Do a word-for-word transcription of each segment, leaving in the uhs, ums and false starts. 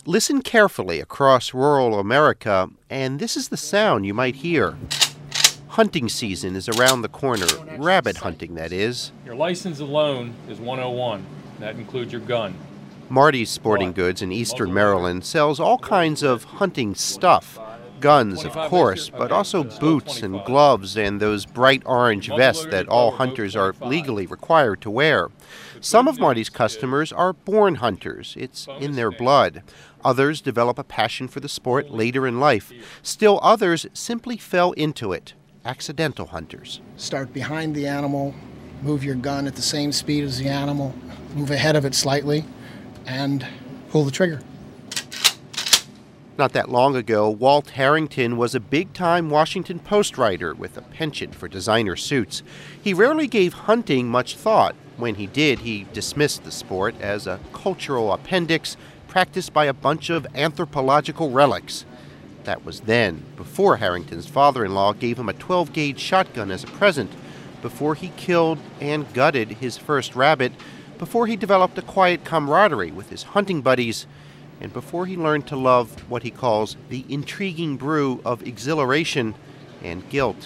Listen carefully across rural America, and this is the sound you might hear. Hunting season is around the corner. Rabbit hunting, that is. Your license alone is one oh one. That includes your gun. Marty's Sporting Goods in eastern Maryland sells all kinds of hunting stuff. Guns, of course, but also boots and gloves and those bright orange vests that all hunters are legally required to wear. Some of Marty's customers are born hunters. It's in their blood. Others develop a passion for the sport later in life. Still others simply fell into it. Accidental hunters. Start behind the animal, move your gun at the same speed as the animal, move ahead of it slightly, and pull the trigger. Not that long ago, Walt Harrington was a big-time Washington Post writer with a penchant for designer suits. He rarely gave hunting much thought. When he did, he dismissed the sport as a cultural appendix practiced by a bunch of anthropological relics. That was then, before Harrington's father-in-law gave him a twelve-gauge shotgun as a present, before he killed and gutted his first rabbit, before he developed a quiet camaraderie with his hunting buddies, and before he learned to love what he calls the intriguing brew of exhilaration and guilt.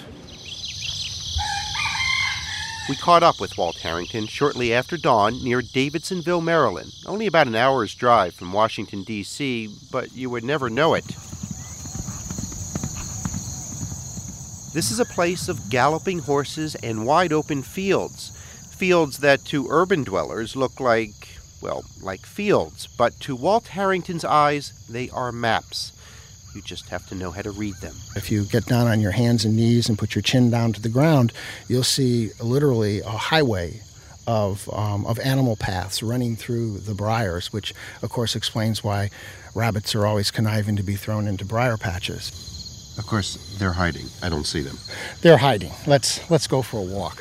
We caught up with Walt Harrington shortly after dawn near Davidsonville, Maryland, only about an hour's drive from Washington, D C, but you would never know it. This is a place of galloping horses and wide-open fields, fields that to urban dwellers look like, well, like fields, but to Walt Harrington's eyes, they are maps. You just have to know how to read them. If you get down on your hands and knees and put your chin down to the ground, you'll see literally a highway of um, of animal paths running through the briars, which, of course, explains why rabbits are always conniving to be thrown into briar patches. Of course, they're hiding. I don't see them. They're hiding. Let's let's go for a walk.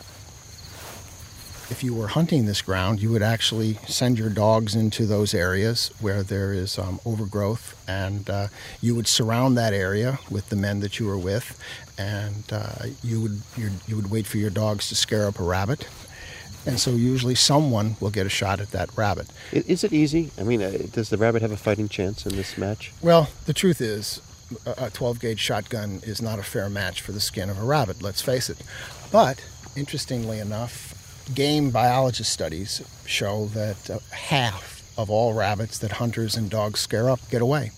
If you were hunting this ground, you would actually send your dogs into those areas where there is um, overgrowth, and uh, you would surround that area with the men that you were with, and uh, you would you you would wait for your dogs to scare up a rabbit, and so usually someone will get a shot at that rabbit. Is it easy? I mean, uh, does the rabbit have a fighting chance in this match? Well, the truth is, a twelve-gauge shotgun is not a fair match for the skin of a rabbit, let's face it. But, interestingly enough, game biologist studies show that uh, half of all rabbits that hunters and dogs scare up get away.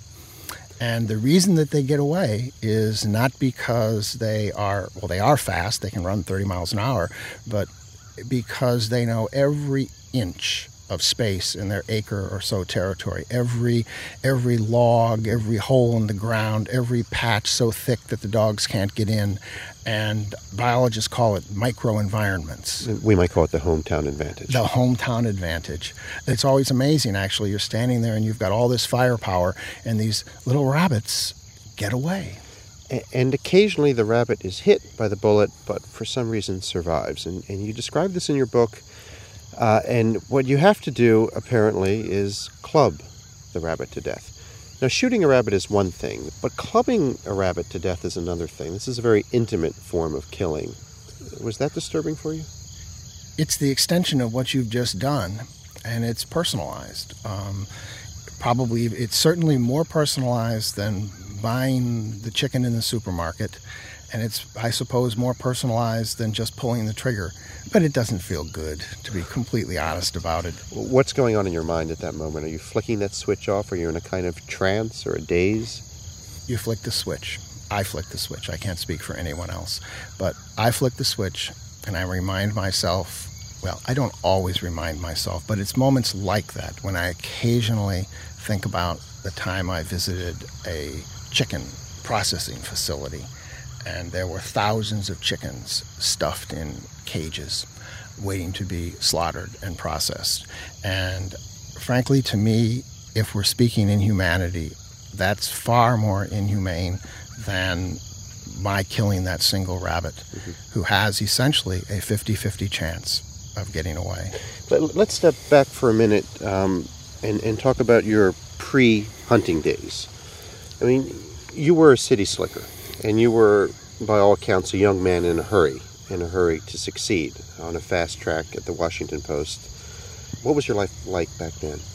And the reason that they get away is not because they are, well, they are fast, they can run thirty miles an hour, but because they know every inch of space in their acre or so territory. Every every log, every hole in the ground, every patch so thick that the dogs can't get in. And biologists call it microenvironments. We might call it the hometown advantage. The hometown advantage. It's always amazing, actually. You're standing there and you've got all this firepower, and these little rabbits get away. And occasionally the rabbit is hit by the bullet, but for some reason survives. And, and you describe this in your book. Uh, and what you have to do, apparently, is club the rabbit to death. Now, shooting a rabbit is one thing, but clubbing a rabbit to death is another thing. This is a very intimate form of killing. Was that disturbing for you? It's the extension of what you've just done, and it's personalized. Um, probably, it's certainly more personalized than buying the chicken in the supermarket, and it's, I suppose, more personalized than just pulling the trigger. But it doesn't feel good, to be completely honest about it. What's going on in your mind at that moment? Are you flicking that switch off? Are you in a kind of trance or a daze? You flick the switch. I flick the switch. I can't speak for anyone else. But I flick the switch, and I remind myself, well, I don't always remind myself, but it's moments like that when I occasionally think about the time I visited a chicken processing facility, and there were thousands of chickens stuffed in cages waiting to be slaughtered and processed. And frankly, to me, if we're speaking in humanity, that's far more inhumane than my killing that single rabbit, mm-hmm. who has essentially a fifty-fifty chance of getting away. Let, let's step back for a minute um, and, and talk about your pre-hunting days. I mean, you were a city slicker, and you were, by all accounts, a young man in a hurry, in a hurry to succeed on a fast track at the Washington Post. What was your life like back then?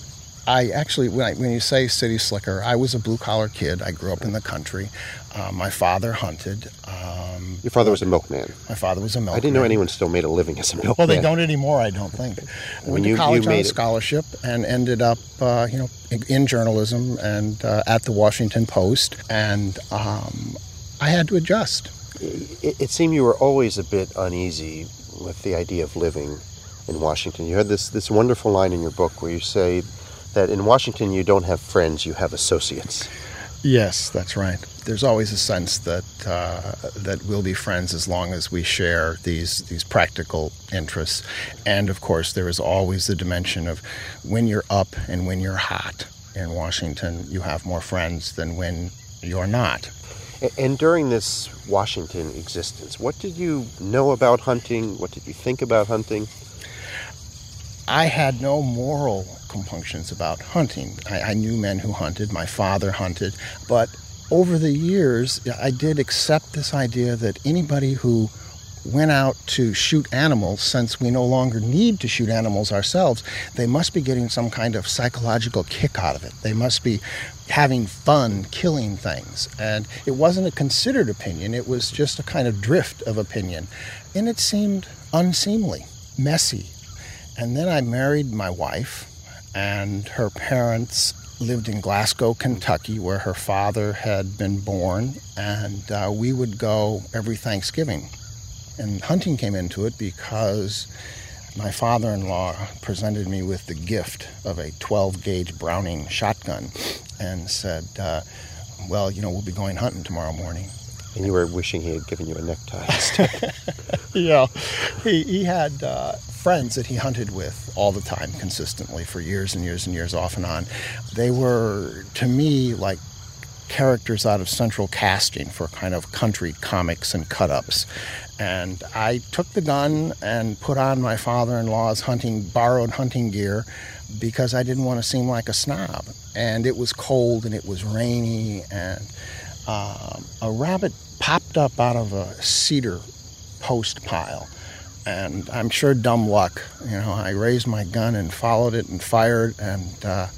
I actually, when, I, when you say city slicker, I was a blue-collar kid. I grew up in the country. Uh, my father hunted. Um, Your father was a milkman. My father was a milkman. I didn't know anyone still made a living as a milkman. Well, they don't anymore, I don't think. I went to you, college you on a made scholarship and ended up, uh, you know, in, in journalism and uh, at the Washington Post. And um, I had to adjust. It, it seemed you were always a bit uneasy with the idea of living in Washington. You had this, this wonderful line in your book where you say that in Washington you don't have friends, you have associates. Yes, that's right. There's always a sense that uh, that we'll be friends as long as we share these these practical interests. And of course, there is always the dimension of when you're up and when you're hot. In Washington, you have more friends than when you're not. And during this Washington existence, what did you know about hunting? What did you think about hunting? I had no moral compunctions about hunting. I, I knew men who hunted. My father hunted. But over the years, I did accept this idea that anybody who went out to shoot animals, since we no longer need to shoot animals ourselves, they must be getting some kind of psychological kick out of it. They must be having fun killing things. And it wasn't a considered opinion. It was just a kind of drift of opinion. And it seemed unseemly, messy. And then I married my wife, and her parents lived in Glasgow, Kentucky, where her father had been born, and uh, we would go every Thanksgiving. And hunting came into it because my father-in-law presented me with the gift of a twelve gauge Browning shotgun and said, uh, well, you know, we'll be going hunting tomorrow morning. And you were wishing he had given you a necktie instead. Yeah. He, he had uh, friends that he hunted with all the time, consistently, for years and years and years, off and on. They were, to me, like characters out of central casting for kind of country comics and cut-ups. And I took the gun and put on my father-in-law's hunting, borrowed hunting gear because I didn't want to seem like a snob. And it was cold and it was rainy, and uh, a rabbit popped up out of a cedar post pile. And I'm sure dumb luck, you know, I raised my gun and followed it and fired and uh,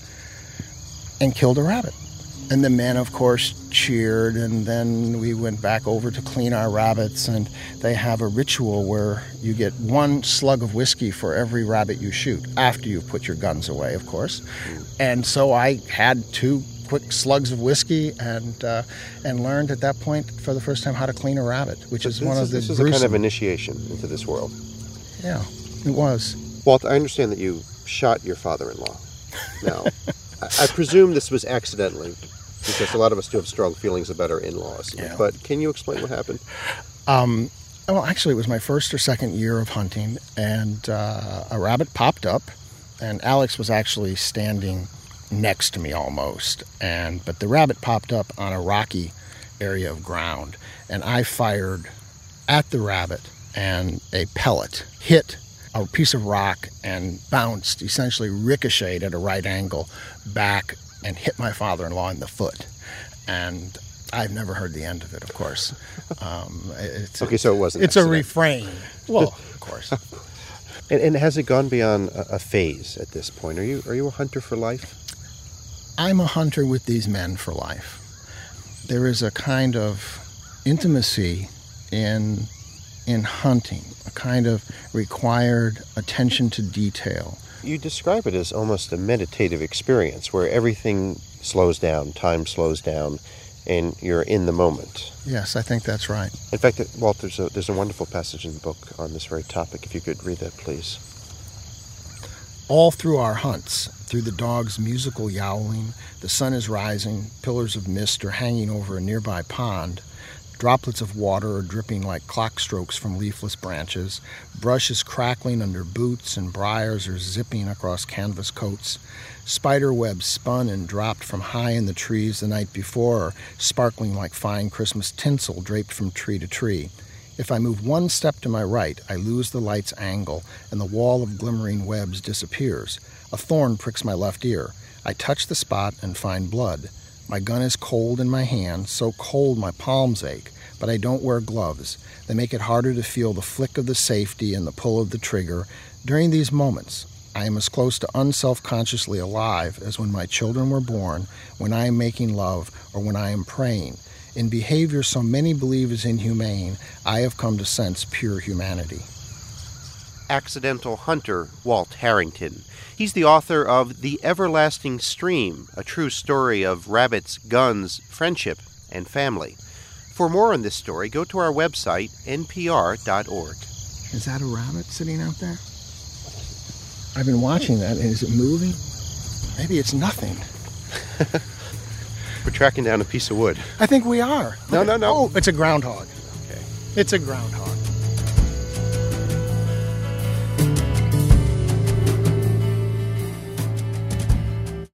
and killed a rabbit. And the men, of course, cheered, and then we went back over to clean our rabbits, and they have a ritual where you get one slug of whiskey for every rabbit you shoot, after you've put your guns away, of course. And so I had two quick slugs of whiskey and uh, and learned at that point for the first time how to clean a rabbit, which so is one of the This is gruesome... a kind of initiation into this world. Yeah, it was. Walt, I understand that you shot your father-in-law. Now, I, I presume this was accidentally, because a lot of us do have strong feelings about our in-laws. Yeah. But can you explain what happened? Um, well, actually, it was my first or second year of hunting, and uh, a rabbit popped up, and Alex was actually standing next to me almost. And but the rabbit popped up on a rocky area of ground, and I fired at the rabbit, and a pellet hit a piece of rock and bounced, essentially ricocheted at a right angle back and hit my father-in-law in the foot. And I've never heard the end of it, of course. Um, it's, okay, so it wasn't It's accident. a refrain. Well, of course. And, and has it gone beyond a, a phase at this point? Are you are you a hunter for life? I'm a hunter with these men for life. There is a kind of intimacy in in hunting, a kind of required attention to detail. You describe it as almost a meditative experience where everything slows down, time slows down, and you're in the moment. Yes, I think that's right. In fact, Walt, there's a, there's a wonderful passage in the book on this very topic. If you could read that, please. All through our hunts, through the dog's musical yowling, the sun is rising, pillars of mist are hanging over a nearby pond, droplets of water are dripping like clock strokes from leafless branches, brush is crackling under boots, and briars are zipping across canvas coats. Spider webs spun and dropped from high in the trees the night before are sparkling like fine Christmas tinsel draped from tree to tree. If I move one step to my right, I lose the light's angle, and the wall of glimmering webs disappears. A thorn pricks my left ear. I touch the spot and find blood. My gun is cold in my hand, so cold my palms ache, but I don't wear gloves. They make it harder to feel the flick of the safety and the pull of the trigger. During these moments, I am as close to unself-consciously alive as when my children were born, when I am making love, or when I am praying. In behavior so many believe is inhumane, I have come to sense pure humanity. Accidental hunter Walt Harrington. He's the author of The Everlasting Stream, a true story of rabbits, guns, friendship, and family. For more on this story, go to our website, n p r dot org. Is that a rabbit sitting out there? I've been watching that. Is it moving? Maybe it's nothing. We're tracking down a piece of wood. I think we are. No, no, no. Oh, it's a groundhog. Okay. It's a groundhog.